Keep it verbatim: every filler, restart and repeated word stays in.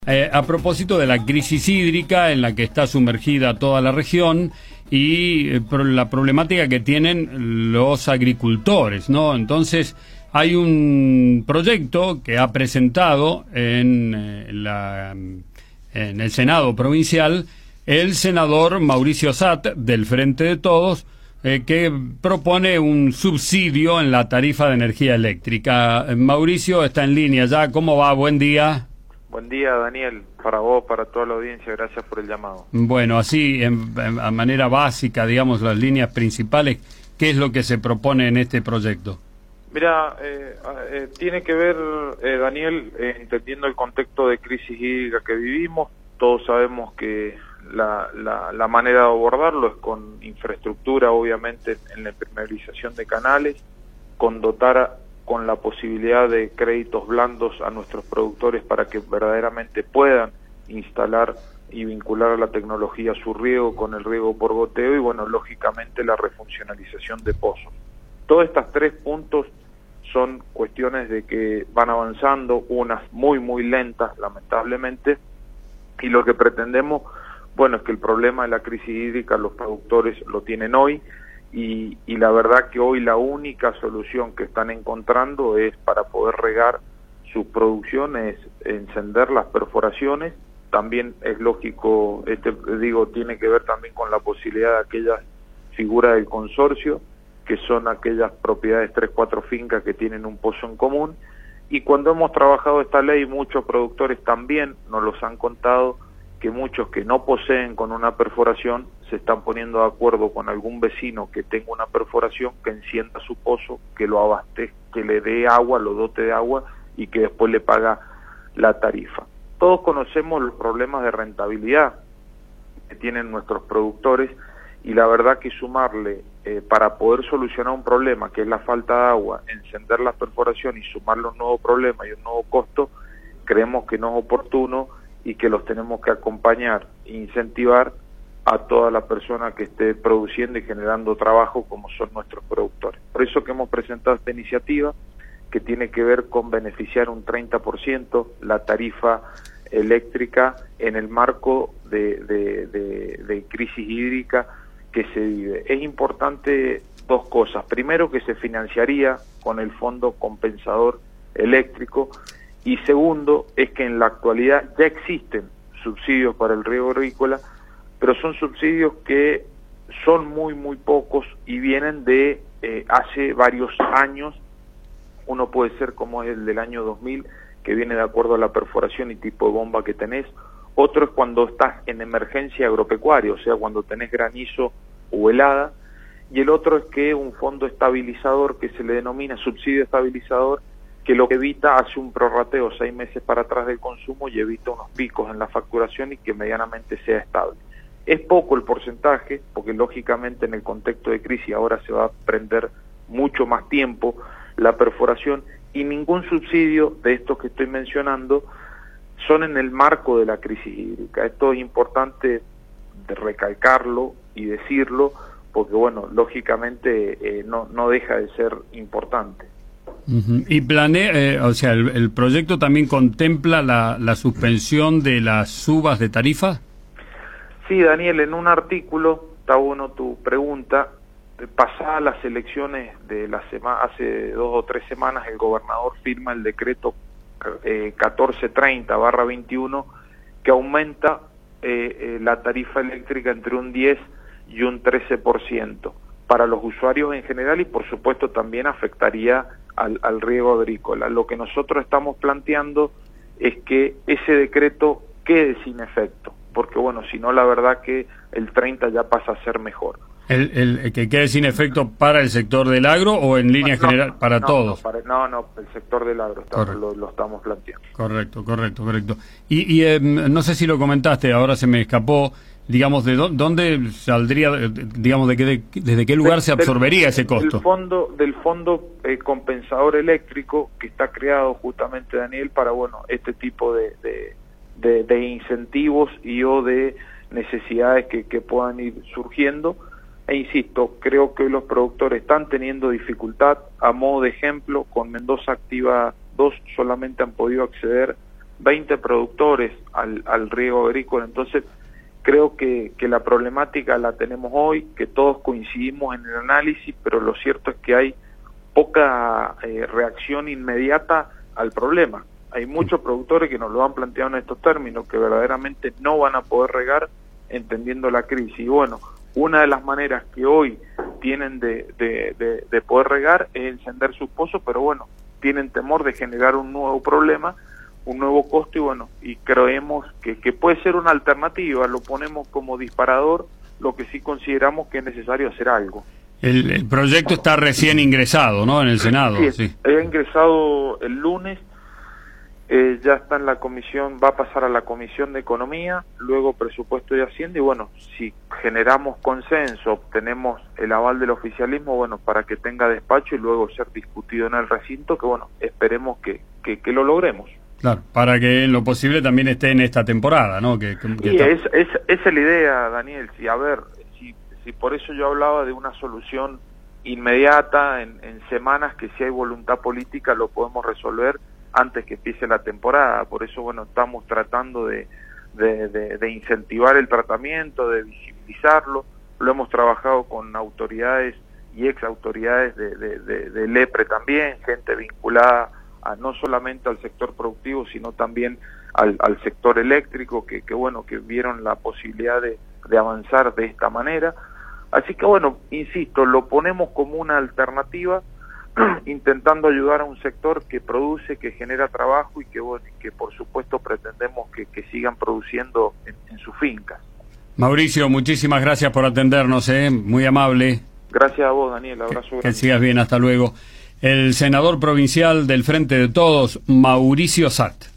Eh, a propósito de la crisis hídrica en la que está sumergida toda la región y eh, pro la problemática que tienen los agricultores, ¿no? Entonces, hay un proyecto que ha presentado en, eh, la, en el Senado provincial el senador Mauricio Satt, del Frente de Todos, eh, que propone un subsidio en la tarifa de energía eléctrica. Eh, Mauricio está en línea ya. ¿Cómo va? Buen día. Buen día, Daniel, para vos, para toda la audiencia, gracias por el llamado. Bueno, así, en, en, a manera básica, digamos, las líneas principales, ¿qué es lo que se propone en este proyecto? Mira, eh, eh, tiene que ver, eh, Daniel, eh, entendiendo el contexto de crisis hídrica que vivimos, todos sabemos que la, la, la manera de abordarlo es con infraestructura, obviamente, en la impermeabilización de canales, con dotar a con la posibilidad de créditos blandos a nuestros productores para que verdaderamente puedan instalar y vincular a la tecnología su riego con el riego por goteo y, bueno, lógicamente la refuncionalización de pozos. Todos estos tres puntos son cuestiones de que van avanzando, unas muy, muy lentas, lamentablemente, y lo que pretendemos, bueno, es que el problema de la crisis hídrica los productores lo tienen hoy. Y, y la verdad que hoy la única solución que están encontrando es para poder regar sus producciones, encender las perforaciones. También es lógico, este digo, tiene que ver también con la posibilidad de aquellas figuras del consorcio, que son aquellas propiedades tres, cuatro fincas que tienen un pozo en común. Y cuando hemos trabajado esta ley, muchos productores también nos los han contado, que muchos que no poseen con una perforación se están poniendo de acuerdo con algún vecino que tenga una perforación, que encienda su pozo, que lo abastezca, que le dé agua, lo dote de agua y que después le paga la tarifa. Todos conocemos los problemas de rentabilidad que tienen nuestros productores y la verdad que sumarle eh, para poder solucionar un problema que es la falta de agua, encender la perforación y sumarle un nuevo problema y un nuevo costo, creemos que no es oportuno y que los tenemos que acompañar e incentivar a toda la persona que esté produciendo y generando trabajo como son nuestros productores. Por eso que hemos presentado esta iniciativa que tiene que ver con beneficiar un treinta por ciento la tarifa eléctrica en el marco de, de, de, de crisis hídrica que se vive. Es importante dos cosas. Primero, que se financiaría con el Fondo Compensador Eléctrico, y segundo, es que en la actualidad ya existen subsidios para el riego agrícola, pero son subsidios que son muy, muy pocos y vienen de eh, hace varios años. Uno puede ser como es el del año dos mil, que viene de acuerdo a la perforación y tipo de bomba que tenés. Otro es cuando estás en emergencia agropecuaria, o sea, cuando tenés granizo o helada. Y el otro es que un fondo estabilizador, que se le denomina subsidio estabilizador, que lo que evita, hace un prorrateo seis meses para atrás del consumo y evita unos picos en la facturación y que medianamente sea estable. Es poco el porcentaje, porque lógicamente en el contexto de crisis ahora se va a prender mucho más tiempo la perforación, y ningún subsidio de estos que estoy mencionando son en el marco de la crisis hídrica. Esto es importante de recalcarlo y decirlo, porque bueno, lógicamente eh, no, no deja de ser importante. Uh-huh. Y planea, eh, o sea, el, el proyecto también contempla la, la suspensión de las subas de tarifa. Sí, Daniel, en un artículo, está bueno tu pregunta, pasadas las elecciones de la semana, hace dos o tres semanas, el gobernador firma el decreto eh, catorce treinta barra veintiuno, que aumenta eh, eh, la tarifa eléctrica entre un diez y un trece por ciento para los usuarios en general, y por supuesto también afectaría al, al riego agrícola. Lo que nosotros estamos planteando es que ese decreto quede sin efecto, porque bueno, si no, la verdad que el treinta ya pasa a ser mejor. ¿El, el, el que quede sin efecto para el sector del agro o en línea no, general para no, todos? No, para, no, no, el sector del agro está, lo, lo estamos planteando. Correcto, correcto, correcto. Y, y eh, no sé si lo comentaste, ahora se me escapó, digamos, ¿de dónde saldría, digamos, de qué, de, desde qué lugar de, se absorbería del, ese costo? Del fondo, del fondo eh, compensador eléctrico, que está creado justamente, Daniel, para, bueno, este tipo de, de, de, de incentivos y o de necesidades que, que puedan ir surgiendo. E insisto, creo que hoy los productores están teniendo dificultad. A modo de ejemplo, con Mendoza Activa dos solamente han podido acceder veinte productores al, al riego agrícola. Entonces creo que, que la problemática la tenemos hoy, que todos coincidimos en el análisis, pero lo cierto es que hay poca eh, reacción inmediata al problema. Hay muchos productores que nos lo han planteado en estos términos, que verdaderamente no van a poder regar entendiendo la crisis. Y bueno, una de las maneras que hoy tienen de, de, de, de poder regar es encender sus pozos, pero bueno, tienen temor de generar un nuevo problema, un nuevo costo, y bueno, y creemos que, que puede ser una alternativa, lo ponemos como disparador, lo que sí consideramos que es necesario hacer algo. El, el proyecto está recién ingresado, ¿no?, en el Senado. Sí, sí. Ha ingresado el lunes, eh, ya está en la comisión, va a pasar a la Comisión de Economía, luego Presupuesto y Hacienda, y bueno, si generamos consenso, obtenemos el aval del oficialismo, bueno, para que tenga despacho y luego ser discutido en el recinto, que bueno, esperemos que, que, que lo logremos. Claro, para que en lo posible también esté en esta temporada, ¿no? Que, que, que y está... es, es, esa es la idea, Daniel. Si, a ver, si, si por eso yo hablaba de una solución inmediata, en, en semanas, que si hay voluntad política lo podemos resolver antes que empiece la temporada. Por eso, bueno, estamos tratando de, de, de, de incentivar el tratamiento, de visibilizarlo. Lo hemos trabajado con autoridades y ex autoridades de, de, de, de LEPRE también, gente vinculada a no solamente al sector productivo, sino también al, al sector eléctrico, que, que bueno, que vieron la posibilidad de, de avanzar de esta manera. Así que bueno, insisto, lo ponemos como una alternativa, intentando ayudar a un sector que produce, que genera trabajo y que bueno, y que por supuesto pretendemos que, que sigan produciendo en, en sus fincas. Mauricio, muchísimas gracias por atendernos, ¿eh? Muy amable. Gracias a vos, Daniel, abrazo grande. Que sigas bien, hasta luego. El senador provincial del Frente de Todos, Mauricio Satt.